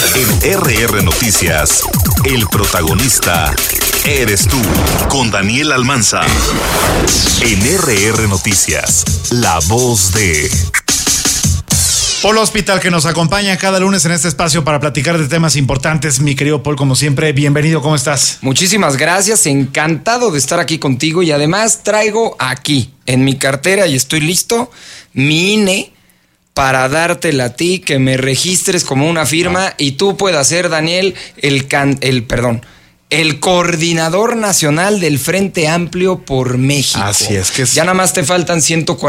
En RR Noticias, el protagonista eres tú, con Daniel Almanza. En RR Noticias, la voz de... Paul Hospital, que nos acompaña cada lunes en este espacio para platicar de temas importantes. Mi querido Paul, como siempre, bienvenido, ¿cómo estás? Muchísimas gracias, encantado de estar aquí contigo y además traigo aquí en mi cartera y estoy listo mi INE para dártela a ti, que me registres como una firma y tú puedas ser, Daniel, el coordinador nacional del Frente Amplio por México. Así es que ya nada más te faltan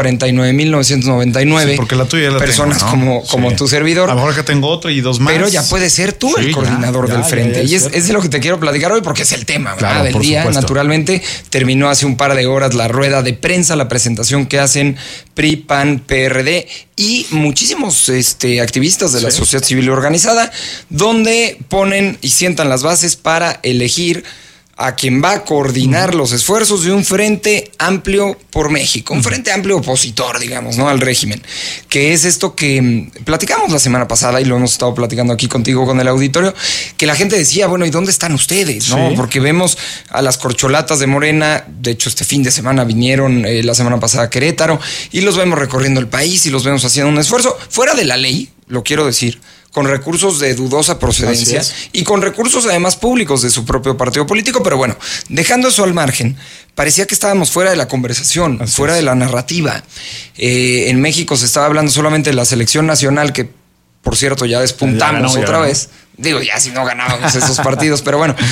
149,999 porque la tuya ya la personas tengo, ¿no? como tu servidor. A lo mejor que tengo otro y dos más. Pero ya puedes ser tú el coordinador del Frente. Y es de lo que te quiero platicar hoy porque es el tema, claro, del día. Supuesto. Naturalmente, terminó hace un par de horas la rueda de prensa, la presentación que hacen PRI, PAN, PRD y muchísimos activistas de la sociedad civil organizada, donde ponen y sientan las bases para elegir a quien va a coordinar los esfuerzos de un Frente Amplio por México, un Frente Amplio opositor, digamos, ¿no? Al régimen, que es esto que platicamos la semana pasada y lo hemos estado platicando aquí contigo con el auditorio, que la gente decía, bueno, ¿y dónde están ustedes? ¿No? Sí. Porque vemos a las corcholatas de Morena, de hecho este fin de semana vinieron la semana pasada a Querétaro y los vemos recorriendo el país y los vemos haciendo un esfuerzo fuera de la ley, lo quiero decir, con recursos de dudosa procedencia y con recursos además públicos de su propio partido político, pero bueno, dejando eso al margen, parecía que estábamos fuera de la conversación, fuera de la narrativa. En México se estaba hablando solamente de la selección nacional, que por cierto ya despuntamos otra vez. Digo, ya si no ganábamos esos partidos, pero bueno,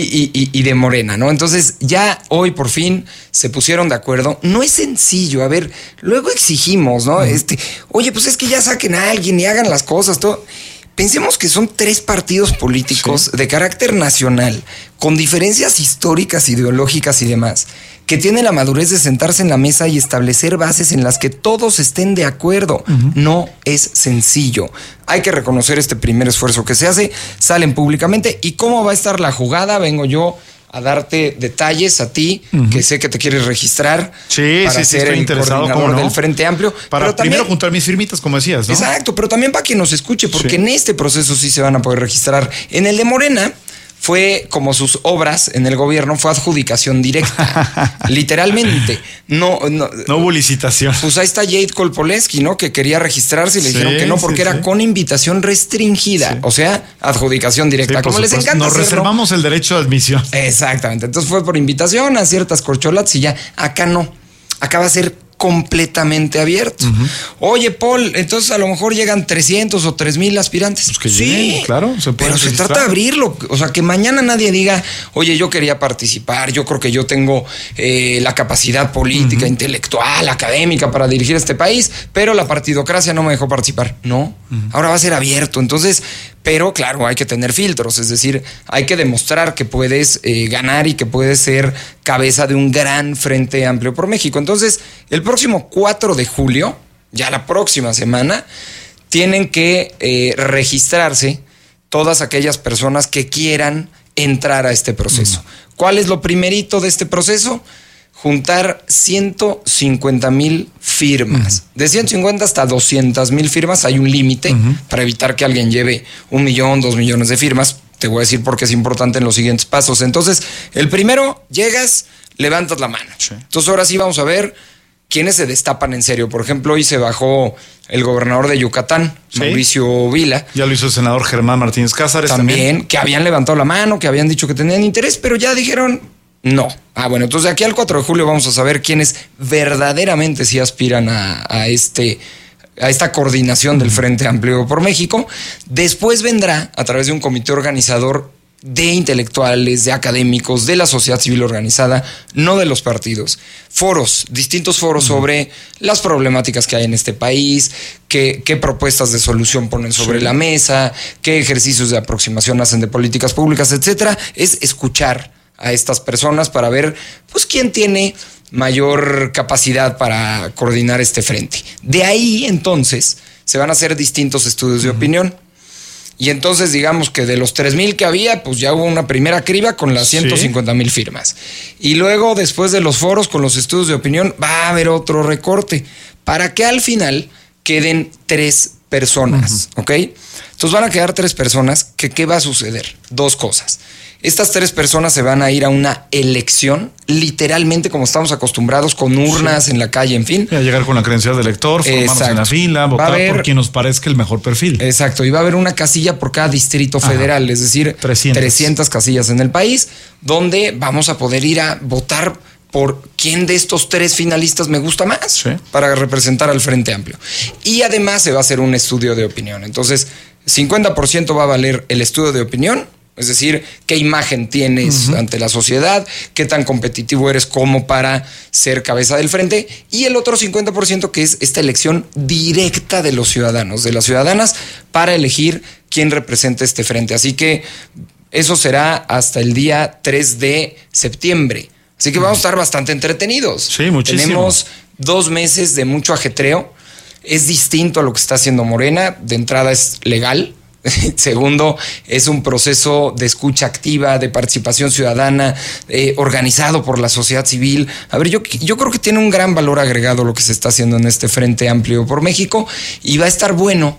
y de Morena, ¿no? Entonces ya hoy por fin se pusieron de acuerdo. No es sencillo, a ver, luego exigimos, ¿no? Oye, pues es que ya saquen a alguien y hagan las cosas, todo. Pensemos que son 3 partidos políticos de carácter nacional, con diferencias históricas, ideológicas y demás, que tienen la madurez de sentarse en la mesa y establecer bases en las que todos estén de acuerdo. No es sencillo. Hay que reconocer este primer esfuerzo que se hace, salen públicamente. ¿Y cómo va a estar la jugada? Vengo yo a darte detalles a ti, que sé que te quieres registrar para ser estoy el interesado, coordinador del Frente Amplio. Para pero primero también juntar mis firmitas, como decías, ¿no? Exacto, pero también para que nos escuche, porque en este proceso sí se van a poder registrar. En el de Morena fue como sus obras en el gobierno, fue adjudicación directa, literalmente. No hubo licitación. Pues ahí está Jade Kolpoleski, ¿no? Que quería registrarse y le dijeron que no, porque era con invitación restringida. O sea, adjudicación directa. Como les encanta nos reservamos el derecho de admisión. Exactamente. Entonces fue por invitación a ciertas corcholatas y ya. Acá no. Acá va a ser completamente abierto. Oye, Paul, entonces a lo mejor llegan 300 o 3,000 aspirantes. Pues que lleguen, claro. Pero se trata de abrirlo. O sea, que mañana nadie diga, oye, yo quería participar, yo creo que yo tengo la capacidad política, intelectual, académica para dirigir este país, pero la partidocracia no me dejó participar. No, ahora va a ser abierto. Entonces, pero claro, hay que tener filtros, es decir, hay que demostrar que puedes ganar y que puedes ser cabeza de un gran Frente Amplio por México. Entonces, el próximo 4 de julio, ya la próxima semana, tienen que registrarse todas aquellas personas que quieran entrar a este proceso. ¿Cuál es lo primerito de este proceso? Juntar 150,000 firmas. De 150 hasta 200,000 firmas hay un límite para evitar que alguien lleve 1 millón, 2 millones de firmas. Te voy a decir por qué es importante en los siguientes pasos. Entonces, el primero, llegas, levantas la mano. Entonces, ahora sí vamos a ver quiénes se destapan en serio. Por ejemplo, hoy se bajó el gobernador de Yucatán, Mauricio Vila. Ya lo hizo el senador Germán Martínez Cázares. También, que habían levantado la mano, que habían dicho que tenían interés, pero ya dijeron no. Bueno, entonces de aquí al 4 de julio vamos a saber quiénes verdaderamente sí aspiran a esta coordinación del Frente Amplio por México. Después vendrá, a través de un comité organizador de intelectuales, de académicos, de la sociedad civil organizada, no de los partidos, foros, distintos foros sobre las problemáticas que hay en este país, qué propuestas de solución ponen sobre la mesa, qué ejercicios de aproximación hacen de políticas públicas, etcétera. Es escuchar a estas personas para ver, pues, quién tiene mayor capacidad para coordinar este frente. De ahí, entonces, se van a hacer distintos estudios de opinión. Y entonces, digamos que de los 3,000 que había, pues ya hubo una primera criba con las 150,000 firmas. Y luego, después de los foros con los estudios de opinión, va a haber otro recorte para que al final queden 3 personas, ¿ok? Entonces van a quedar 3 personas. ¿Qué va a suceder? 2 cosas. Estas 3 personas se van a ir a una elección, literalmente como estamos acostumbrados, con urnas en la calle, en fin. A llegar con la credencial de elector, formarnos en la fila, votar por quien nos parezca el mejor perfil. Exacto, y va a haber una casilla por cada distrito federal, es decir, 300 casillas en el país, donde vamos a poder ir a votar por quién de estos 3 finalistas me gusta más para representar al Frente Amplio. Y además se va a hacer un estudio de opinión. Entonces, 50% va a valer el estudio de opinión, es decir, qué imagen tienes ante la sociedad, qué tan competitivo eres como para ser cabeza del frente, y el otro 50% que es esta elección directa de los ciudadanos, de las ciudadanas, para elegir quién representa este frente. Así que eso será hasta el día 3 de septiembre. Así que vamos a estar bastante entretenidos. Sí, muchísimo. Tenemos 2 meses de mucho ajetreo. Es distinto a lo que está haciendo Morena. De entrada es legal. Segundo, es un proceso de escucha activa, de participación ciudadana, organizado por la sociedad civil. A ver, yo creo que tiene un gran valor agregado lo que se está haciendo en este Frente Amplio por México, y va a estar bueno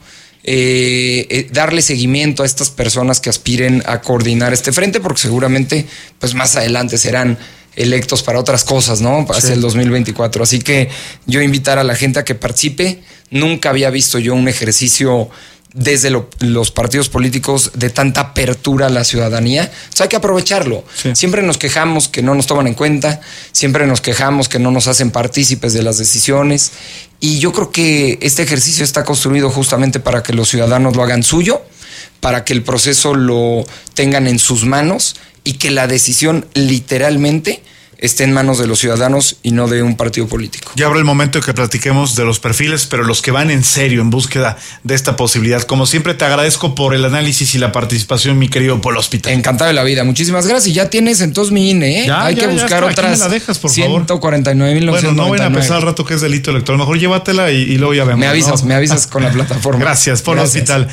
darle seguimiento a estas personas que aspiren a coordinar este frente, porque seguramente pues más adelante serán electos para otras cosas, ¿no? Hacia el 2024. Así que yo invitar a la gente a que participe. Nunca había visto yo un ejercicio desde los partidos políticos de tanta apertura a la ciudadanía. Entonces hay que aprovecharlo. Siempre nos quejamos que no nos toman en cuenta, siempre nos quejamos que no nos hacen partícipes de las decisiones, y yo creo que este ejercicio está construido justamente para que los ciudadanos lo hagan suyo, para que el proceso lo tengan en sus manos y que la decisión literalmente esté en manos de los ciudadanos y no de un partido político. Ya habrá el momento de que platiquemos de los perfiles, pero los que van en serio en búsqueda de esta posibilidad. Como siempre, te agradezco por el análisis y la participación, mi querido Paul Hospital. Encantado de la vida. Muchísimas gracias. Y ya tienes entonces mi INE, ¿eh? Hay que buscar otras. Aquí me la dejas, por favor. 149.999. Bueno, no van a empezar al rato que es delito electoral. Mejor llévatela y luego ya vemos. Me avisas con la plataforma. Gracias, Paul Hospital.